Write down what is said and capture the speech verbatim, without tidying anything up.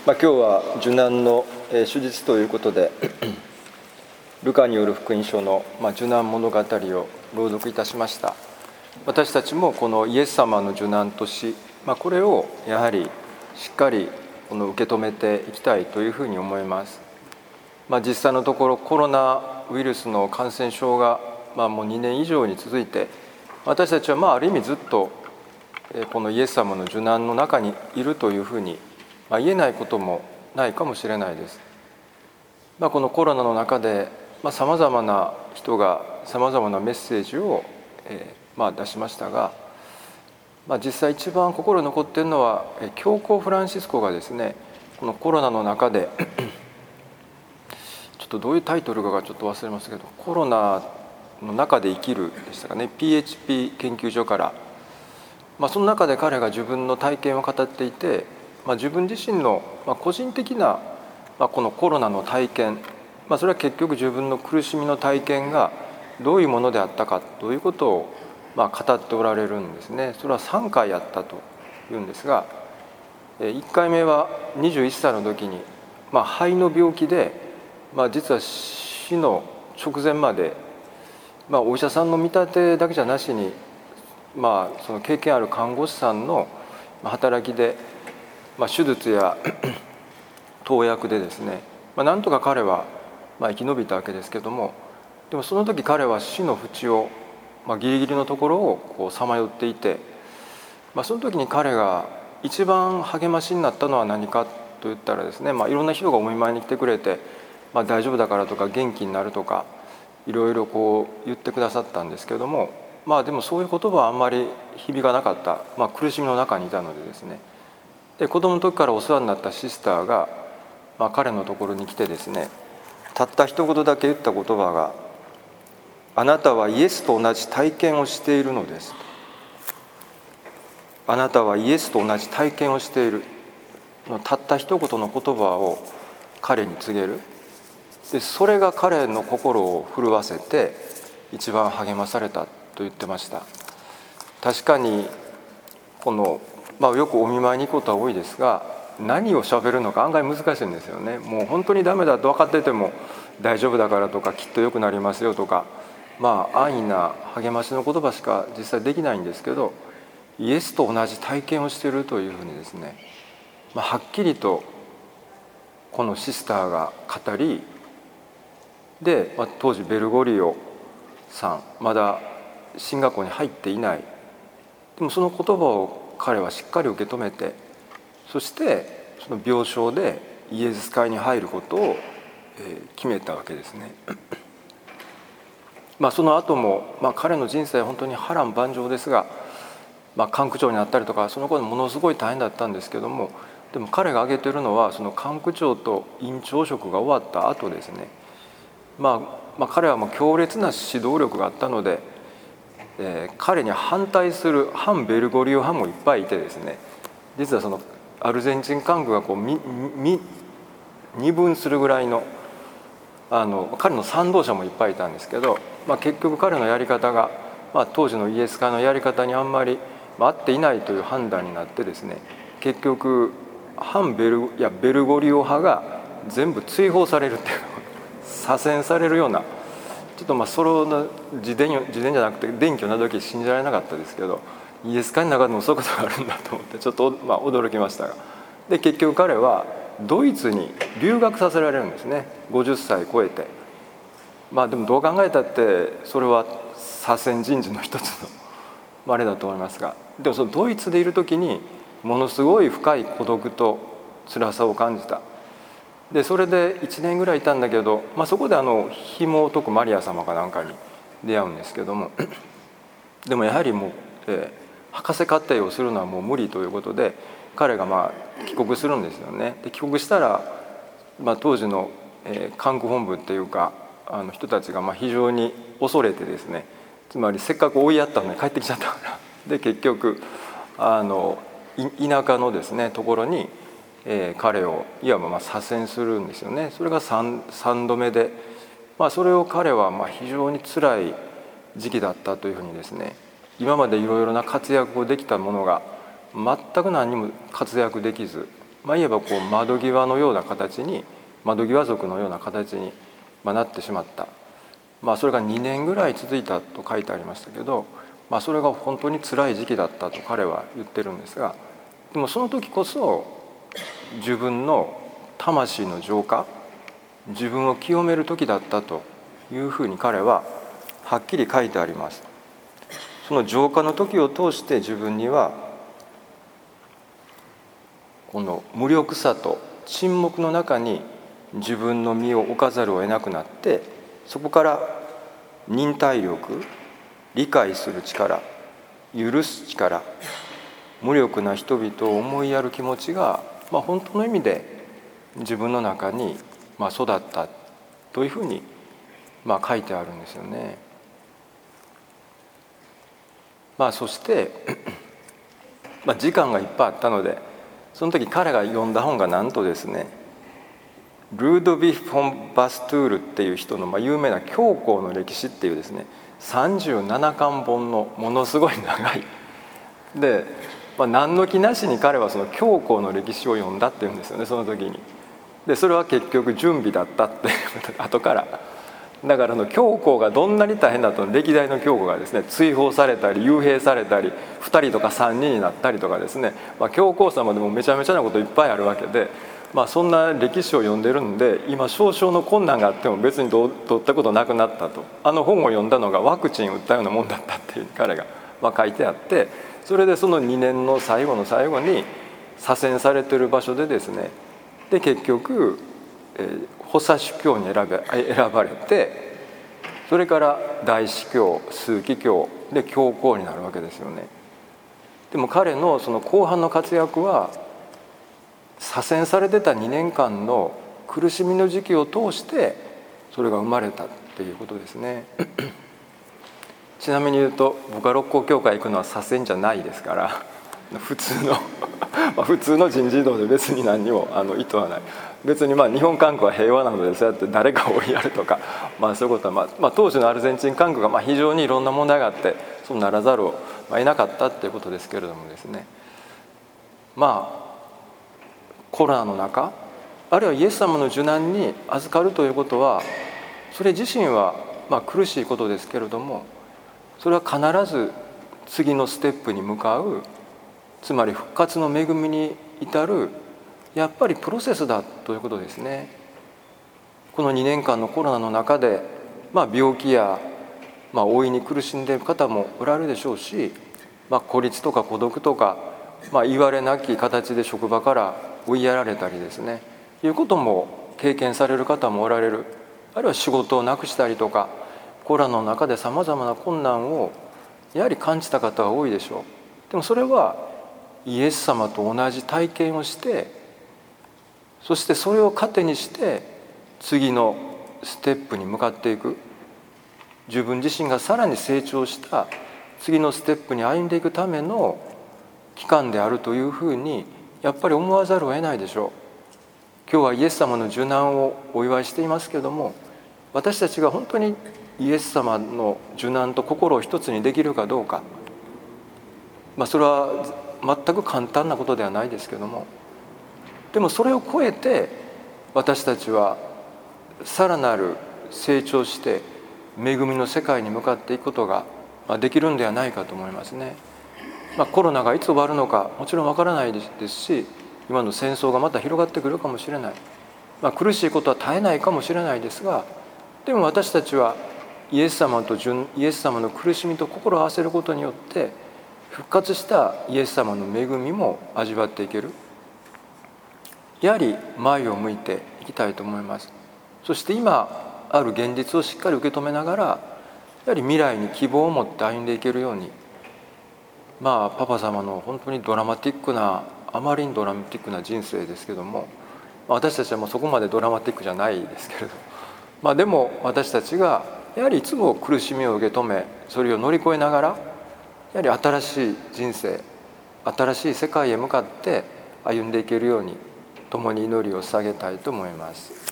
まあ、今日は受難の手術ということでルカによる福音書の受難物語を朗読いたしました。私たちもこのイエス様の受難と死、まあ、これをやはりしっかりこの受け止めていきたいというふうに思います。まあ、実際のところコロナウイルスの感染症がまあもうにねん以上に続いて、私たちはまあある意味ずっとこのイエス様の受難の中にいるというふうにまあ言えないこともないかもしれないです。まあ、このコロナの中でさまざまな人がさまざまなメッセージをえまあ出しましたが、まあ、実際一番心に残っているのは教皇フランシスコがですね、このコロナの中でちょっとどういうタイトルかがちょっと忘れましたけど、コロナの中で生きるでしたかね、 ピーエイチピー 研究所から、まあ、その中で彼が自分の体験を語っていて、まあ、自分自身の個人的なこのコロナの体験、まあ、それは結局自分の苦しみの体験がどういうものであったかということをまあ語っておられるんですね。それはさんかいあったというんですが、いっかいめはにじゅういっさいの時に、まあ、肺の病気で、まあ、実は死の直前まで、まあ、お医者さんの見立てだけじゃなしに、まあ、その経験ある看護師さんの働きで、まあ、手術や投薬でですね、まあ、なんとか彼はまあ生き延びたわけですけども、でもその時彼は死の淵を、まあ、ギリギリのところをさまよっていて、まあ、その時に彼が一番励ましになったのは何かといったらですね、まあ、いろんな人がお見舞いに来てくれて、まあ、大丈夫だからとか元気になるとかいろいろこう言ってくださったんですけども、まあでもそういう言葉はあんまり響かなかった、まあ、苦しみの中にいたのでですね、で子供の時からお世話になったシスターが、まあ、彼のところに来てですね、たった一言だけ言った言葉が、あなたはイエスと同じ体験をしているのです。あなたはイエスと同じ体験をしている。たった一言の言葉を彼に告げる。でそれが彼の心を震わせて一番励まされたと言ってました。確かにこの、まあ、よくお見舞いに行くことは多いですが、何を喋るのか案外難しいんですよね。もう本当にダメだと分かってても大丈夫だからとかきっと良くなりますよとか、まあ安易な励ましの言葉しか実際できないんですけど、イエスと同じ体験をしているというふうにですね、まあ、はっきりとこのシスターが語り、で、まあ、当時ベルゴリオさんまだ進学校に入っていない、でもその言葉を彼はしっかり受け止めて、そしてその病床でイエズス会に入ることを決めたわけですね。まあその後も、まあ、彼の人生は本当に波乱万丈ですが、まあ、管区長になったりとかその頃ものすごい大変だったんですけども、でも彼が挙げてるのはその管区長と院長職が終わった後ですね、まあ、まあ彼はもう強烈な指導力があったので、えー、彼に反対する反ベルゴリオ派もいっぱいいてですね、実はそのアルゼンチン管区がこうみみ二分するぐらいのあの彼の賛同者もいっぱいいたんですけど、まあ、結局彼のやり方が、まあ、当時のイエス会のやり方にあんまり合っていないという判断になってですね、結局反ベルいやベルゴリオ派が全部追放されるっていう左遷されるような、ちょっとまあそれの自伝自伝じゃなくて伝記をな時信じられなかったですけど、イエス会の中でもそういうことがあるんだと思ってちょっとまあ驚きましたが、で結局彼はドイツに留学させられるんですね、ごじゅっさい超えて。まあでもどう考えたってそれは左遷人事の一つのあれだと思いますが、でもそのドイツでいる時にものすごい深い孤独と辛さを感じた。でそれでいちねんぐらいいたんだけど、まあ、そこであの紐を解くマリア様かなんかに出会うんですけどもでもやはりもう、えー、博士課程をするのはもう無理ということで彼がまあ帰国するんですよね。で帰国したら、まあ、当時の、えー、管区本部っていうかあの人たちがまあ非常に恐れてですね、つまりせっかく追いやったのに帰ってきちゃったからで結局あの田舎のですねところに、えー、彼をいわばまあ左遷するんですよね。それが 3, 3度目で、まあ、それを彼はまあ非常に辛い時期だったというふうにですね、今までいろいろな活躍をできたものが全く何にも活躍できず、 まあいえばこう窓際のような形に、窓際族のような形になってしまった。まあそれがにねんぐらい続いたと書いてありましたけど、まあそれが本当に辛い時期だったと彼は言ってるんですが、でもその時こそ自分の魂の浄化、自分を清める時だったというふうに彼ははっきり書いてあります。その浄化の時を通して自分にはこの無力さと沈黙の中に自分の身を置かざるを得なくなって、そこから忍耐力、理解する力、許す力、無力な人々を思いやる気持ちが、まあ、本当の意味で自分の中にまあ育ったというふうにまあ書いてあるんですよね。まあそしてまあ時間がいっぱいあったので、その時彼が読んだ本がなんとですね、ルードヴィヒ・フォン・バストゥールっていう人のまあ有名な教皇の歴史っていうですね、さんじゅうななかんぼんのものすごい長いで、まあ、何の気なしに彼はその教皇の歴史を読んだっていうんですよね、その時に。でそれは結局準備だったって後から。だからの教皇がどんなに大変だったの、歴代の教皇がですね追放されたり幽閉されたりふたりとかさんにんになったりとかですね、まあ、教皇様でもめちゃめちゃなこといっぱいあるわけで、まあ、そんな歴史を読んでるんで、今少々の困難があっても別にどう取ったことなくなったと。あの本を読んだのがワクチン打ったようなもんだったっていう彼がまあ書いてあって、それでそのにねんの最後の最後に左遷されてる場所でですね、で結局、えー、補佐主教に選べ選ばれて、それから大司教、枢機卿で教皇になるわけですよね。でも彼のその後半の活躍は左遷されてたにねんかんの苦しみの時期を通してそれが生まれたっていうことですね。ちなみに言うと、僕は六甲教会行くのは左遷じゃないですから、普通の普通の人事異動で別に何にもあの意図はない。別にまあ日本管区は平和なのでそうやって誰かを追いやるとか、まあ、そういうことは、まあまあ、当時のアルゼンチン管区がまあ非常にいろんな問題があってそうならざるを得なかったっていうことですけれどもですね、まあコロナの中、あるいはイエス様の受難に預かるということは、それ自身はまあ苦しいことですけれども、それは必ず次のステップに向かう、つまり復活の恵みに至るやっぱりプロセスだということですね。このにねんかんのコロナの中で、まあ、病気や、まあ、老いに苦しんでいる方もおられるでしょうし、まあ、孤立とか孤独とか、まあ、言われなき形で職場から追いやられたりですね、いうことも経験される方もおられる。あるいは仕事をなくしたりとか、コロナの中でさまざまな困難をやはり感じた方は多いでしょう。でもそれはイエス様と同じ体験をして、そしてそれを糧にして次のステップに向かっていく、自分自身がさらに成長した次のステップに歩んでいくための期間であるというふうにやっぱり思わざるを得ないでしょう。今日はイエス様の受難をお祝いしていますけれども、私たちが本当にイエス様の受難と心を一つにできるかどうか、まあ、それは全く簡単なことではないですけれども、でもそれを超えて私たちはさらなる成長して恵みの世界に向かっていくことができるんではないかと思いますね。まあ、コロナがいつ終わるのかもちろんわからないですし、今の戦争がまた広がってくるかもしれない、まあ、苦しいことは絶えないかもしれないですが、でも私たちはイエス様とイエス様の苦しみと心を合わせることによって復活したイエス様の恵みも味わっていける。やはり前を向いていきたいと思います。そして今ある現実をしっかり受け止めながら、やはり未来に希望を持って歩んでいけるように、まあパパ様の本当にドラマティックな、あまりにドラマティックな人生ですけども、私たちはもうそこまでドラマティックじゃないですけれど、まあでも私たちがやはりいつも苦しみを受け止め、それを乗り越えながら、やはり新しい人生、新しい世界へ向かって歩んでいけるように共に祈りを捧げたいと思います。